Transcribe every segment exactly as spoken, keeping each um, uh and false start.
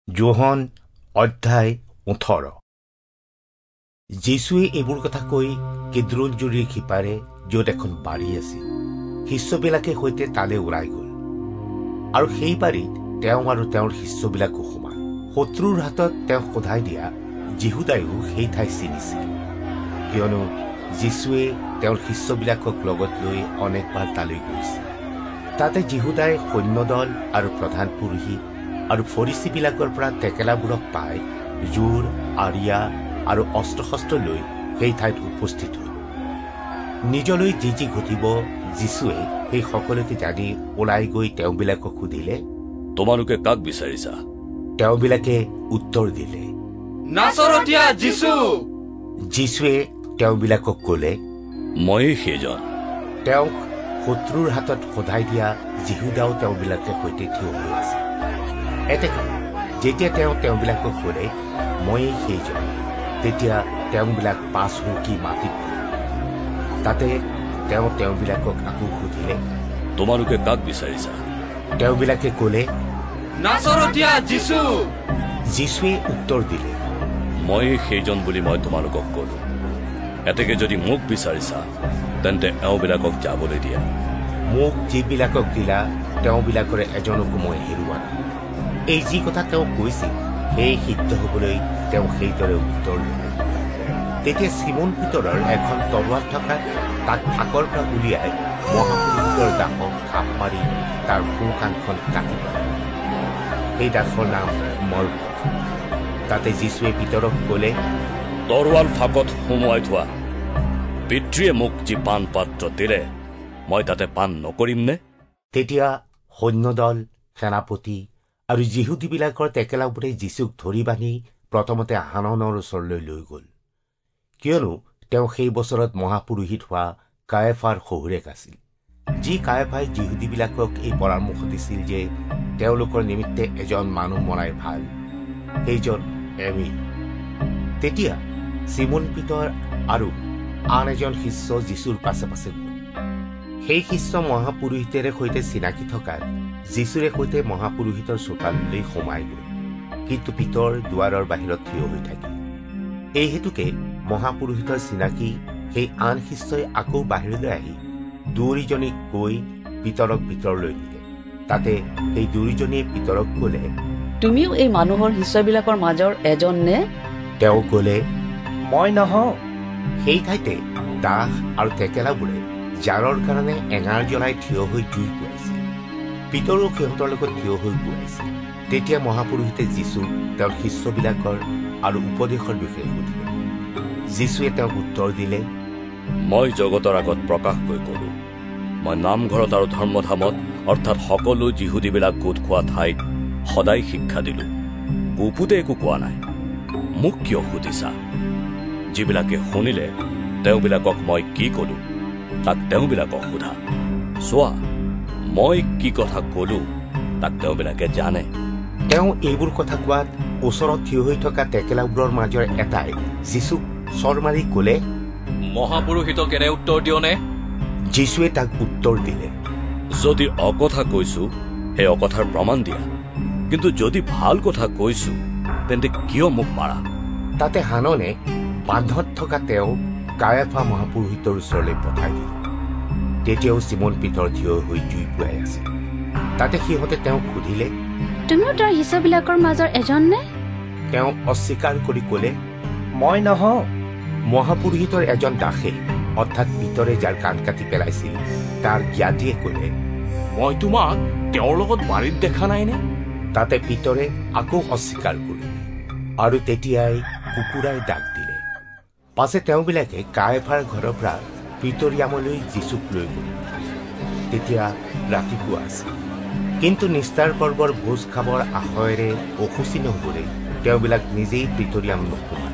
যোহন অধ্যায় ওঠৰ। যীশুৱে এইবোৰ কথা কৈ কিদ্ৰোন জুৰিৰ সিপাৰে য'ত এখন বাৰী আছিল শিষ্যবিলাকে সৈতে তালৈ ওলাই গ'ল, আৰু সেই বাৰীত তেওঁ আৰু তেওঁৰ শিষ্যবিলাকো সোমাল। শত্ৰুৰ হাতত তেওঁ সোধাই দিয়া যীহুদায়ো সেই ঠাই চিনিছিল, কিয়নো যীশুৱে তেওঁৰ শিষ্যবিলাকক লগত লৈ অনেকবাৰ তালৈ গৈছিল। তাতে যীহুদাই সৈন্যদল আৰু প্ৰধান পুৰোহিত আৰু ফৰিচীবিলাকৰ পৰা টেকেলাবোৰক পাই জোৰ, আৰিয়া আৰু অস্ত্ৰ শস্ত্ৰ লৈ সেই ঠাইত উপস্থিত হ'ল। নিজলৈ যি যি ঘটিব যীশুৱে সেই সকলোকে জানি ওলাই গৈ তেওঁবিলাকক সুধিলে, তোমালোকে কাক বিচাৰিছা? তেওঁবিলাকে উত্তৰ দিলে, নাছৰতীয়া যীশু। যীশুৱে তেওঁবিলাকক ক'লে, ময়েই সেইজন। তেওঁক শত্ৰুৰ হাতত সোধাই দিয়া যীহুদাও তেওঁবিলাকে সৈতে থিয় হৈ আছে। এতেকে যেতিয়া তেওঁ তেওঁবিলাকক সোধে, ময়েই সেইজন, তেতিয়া তেওঁবিলাক পাছ হুকি মাটিত পৰে। তাতে তেওঁ তেওঁবিলাকক আকৌ সুধিলে, তোমালোকে কাক বিচাৰিছা? তেওঁবিলাকে ক'লে, নাছৰতীয়া যীশু। যীশুৱে উত্তৰ দিলে, ময়েই সেইজন বুলি মই তোমালোকক ক'লো। এতেকে যদি মোক বিচাৰিছা, তেন্তে এওঁবিলাকক যাবলৈ দিয়া। মোক যিবিলাকক দিলা তেওঁবিলাকৰে এজনকো মই হেৰুওৱা নাই। এই যি কথা তেওঁ কৈছিল সেই সিদ্ধ হবলৈ তেওঁ সেইদৰে উত্তৰ দিলে। তেতিয়া চিমন পিতৰৰ এখন তৰোৱাল থকাত তাক ফাকৰ পৰা উলিয়াই মহাপুৰুষৰ দাসক থাপ মাৰি তাৰ সোঁ কাণখন কাটি পেলালে। সেই দাসৰ নাম মলখ। তাতে যীশুৱে পিতৰক ক'লে, তৰোৱাল ফাকত সুমুৱাই থোৱা। পিতৃয়ে মোক যি পাণ পাত্ৰ দিলে মই তাতে পাণ নকৰিম নে? তেতিয়া সৈন্যদল, সেনাপতি আৰু যিহুদীবিলাকৰ টেকেলাবোৰে যীশুক ধৰি বান্ধি প্ৰথমতে হাননৰ ওচৰলৈ লৈ গ'ল, কিয়নো তেওঁ সেই বছৰত মহাপুৰোহিত হোৱা কায়েফাৰ শহুৰেক আছিল। যি কায়েফাই যিহুদীবিলাকক এই পৰামৰ্শ দিছিল যে তেওঁলোকৰ নিমিত্তে এজন মানুহ মৰাই ভাল, সেইজন এমিল। তেতিয়া চিমন পিতৰ আৰু আন এজন শিষ্য যীশুৰ পাছে পাছে গ'ল। সেই শিষ্য মহাপুৰোহিতেৰে সৈতে চিনাকি থকাত যীশুৰে সৈতে মহাপুৰোহিতৰ চোতাললৈ সোমাই গ'ল, কিন্তু পিতৰ দুৱাৰৰ বাহিৰত থিয় হৈ থাকিল। এই হেতুকে মহাপুৰোহিতৰ চিনাকি সেই আন শিষ্যই আকৌ বাহিৰলৈ আহি দুয়োজনীক কৈ পিতৰক ভিতৰলৈ নিলে। তাতে সেই দুয়োজনীয়ে পিতৰক ক'লে, তুমিও এই মানুহৰ শিষ্যবিলাকৰ মাজৰ এজন নে? তেওঁ ক'লে, মই নহওঁ। সেই ঠাইতে দাস আৰু টেকেলাবোৰে জাৰৰ কাৰণে এঙাৰ জ্বলাই থিয় হৈ জুই পুৱাইছিল। পিতৰো সিহঁতৰ লগত থিয় হৈ পুৱাইছিল। তেতিয়া মহাপুৰোহিতে যীচুক তেওঁৰ শিষ্যবিলাকৰ আৰু উপদেশৰ বিষয়ে সুধিলে। যীশুৱে তেওঁক উত্তৰ দিলে, মই জগতৰ আগত প্ৰকাশ কৰি ক'লো। মই নামঘৰত আৰু ধৰ্মধামত অৰ্থাৎ সকলো যিহুদীবিলাক গোট খোৱা ঠাইত সদায় শিক্ষা দিলো। গুপুতে একো কোৱা নাই। মোক কিয় সুধিছা? যিবিলাকে শুনিলে তেওঁবিলাকক মই কি ক'লো তাক তেওঁবিলাকক সোধা। চোৱা, মই কি কথা ক'লো তাক তেওঁবিলাকে জানে। তেওঁ এইবোৰ কথা কোৱাত ওচৰত থিয় হৈ থকা টেকেলাবোৰৰ মাজৰ এটাই যীচুক চৰ মাৰি ক'লে, মহাপুৰোহিতক এনে উত্তৰ দিয়নে? যীশুৱে তাক উত্তৰ দিলে, যদি অকথা কৈছো সেই অকথাৰ প্ৰমাণ দিয়া, কিন্তু যদি ভাল কথা কৈছো তেন্তে কিয় মোক মাৰা? তাতে হাননে বান্ধত থকা তেওঁ কায়েফা মহাপুৰোহিতৰ ওচৰলৈ পঠাই দিলে। তেতিয়াও চিমন পিতৰ থিয় হৈ জুই পুৱাই আছিল। তাতে সিহঁতে তেওঁক সুধিলে, তুমিও তাৰ শিষ্যবিলাকৰ মাজৰ এজন নে? তেওঁ অস্বীকাৰ কৰি ক'লে, মই নহওঁ। মহাপুৰোহিতৰ এজন দাসে অৰ্থাৎ পিতৰে যাৰ কাণ কাটি পেলাইছিল তাৰ জ্ঞাতিয়ে ক'লে, মই তোমাক তেওঁৰ লগত বাৰীত দেখা নাইনে? তাতে পিতৰে আকৌ অস্বীকাৰ কৰিলে, আৰু তেতিয়াই কুকুৰাই ডাক দিলে। পাছে তেওঁবিলাকে কায়েফাৰ ঘৰৰ পৰা প্ৰিটৰিয়ামলৈ যীচুক লৈ গ'ল। তেতিয়া ৰাতিপুৱা আছিল, কিন্তু নিস্তাৰ পৰ্বৰ ভোজ খাবৰ আশয়েৰে অসুচি নহ'বলৈ তেওঁবিলাক নিজেই প্ৰিটৰিয়াম নোসোমাল।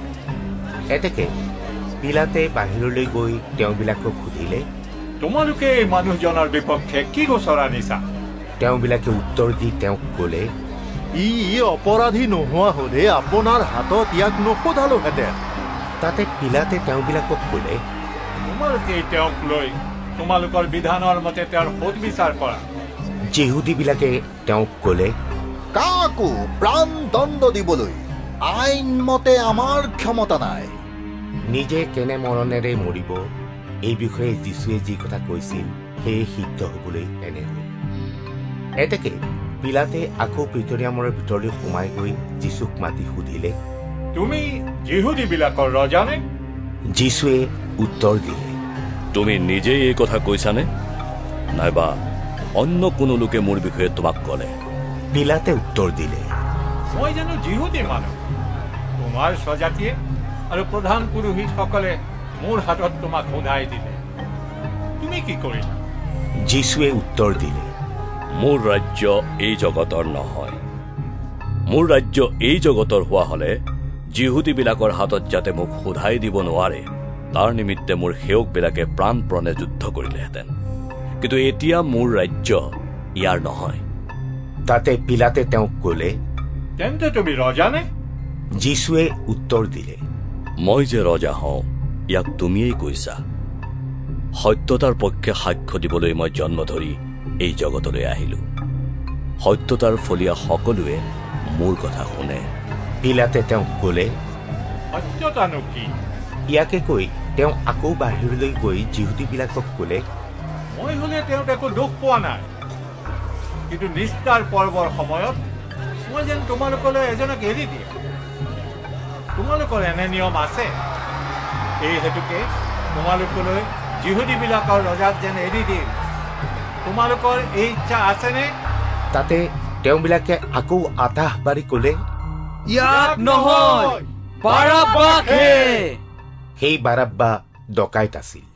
এতেকে পিলাতে বাহিৰলৈ গৈ তেওঁবিলাকক সুধিলে, তোমালোকে এই মানুহজনৰ বিপক্ষে কি গোচৰ আনিছা? তেওঁবিলাকে উত্তৰ দি তেওঁক ক'লে, ই অপৰাধী নোহোৱা হলে আপোনাৰ হাতত ইয়াক নোসোধালোহেঁতেন। তাতে পিলাতে তেওঁবিলাকক ক'লে, তোমালোকে তেওঁক লৈ তোমালোকৰ বিধানৰ মতে তেওঁৰ সোধ বিচাৰ কৰা। যিহুদীবিলাকে তেওঁক ক'লে, কাকো প্ৰাণদণ্ড দিবলৈ আইনমতে আমাৰ ক্ষমতা নাই। নিজে কেনে মৰণেৰে মৰিব এই বিষয়ে যীশুৱে যি কথা কৈছিল সেয়ে সিদ্ধ হবলৈ এনে হ'ল। এতেকে পিলাতে আকৌ প্ৰিটৰিয়ামৰ ভিতৰলৈ সোমাই গৈ যীশুক মাতি সুধিলে, তুমি যিহুদীবিলাকৰ ৰজানে? যীশুৱে উত্তৰ দিলে, তুমি নিজেই এই কথা কৈছানে, নাইবা অন্য কোনো লোকে মোৰ বিষয়ে তোমাক ক'লে? পিলাতে উত্তৰ দিলে, মই জানো যিহুদী মানুহ। তোমাৰ স্বজাতিয়ে আৰু প্ৰধান পুৰোহিতসকলে মোৰ হাতত তোমাক সোধাই দিলে, তুমি কি কৰিলা? যীশুৱে উত্তৰ দিলে, মোৰ ৰাজ্য এই জগতৰ নহয়। মোৰ ৰাজ্য এই জগতৰ হোৱা হলে যিহুদীবিলাকৰ হাতত যাতে মোক সোধাই দিব নোৱাৰে তাৰ নিমিত্তে মোৰ সেৱকবিলাকে প্ৰাণপণে যুদ্ধ কৰিলেহেঁতেন। কিন্তু এতিয়া মোৰ ৰাজ্য ইয়াৰ নহয়। তাতে পিলাতে তেওঁক ক'লে, তেন্তে তুমি ৰজানে? যীশুৱে উত্তৰ দিলে, মই যে ৰজা হওঁ ইয়াক তুমিয়েই কৈছা। সত্যতাৰ পক্ষে সাক্ষ্য দিবলৈ মই জন্ম ধৰি এই জগতলৈ আহিলো। সত্যতাৰ ফলীয়া সকলোৱে মোৰ কথা শুনে। পিলাতে তেওঁক ক'লে, সত্যতানো কি? ইয়াকে কৈ তেওঁ আকৌ বাহিৰলৈ গৈ যিহুদীবিলাকক ক'লে, মই হলে তেওঁক একো দুখ পোৱা নাই, কিন্তু নিষ্ঠাৰ পৰ্বৰ সময়ত মই যেন তোমালোকলৈ এজনক এৰি দিয়ে। তোমালোকৰ এনে নিয়ম আছে, এই হেতুকে তোমালোকলৈ যিহুদীবিলাকৰ ৰজাক যেন এৰি দিম। তোমালোকৰ এই ইচ্ছা আছেনে? তাতে তেওঁবিলাকে আকৌ আতাহ বাঢ়ি ক'লে, ইয়াক নহয়, বাৰাব্বাকহে। সেই বাৰাব্বা ডকাইত আছিল।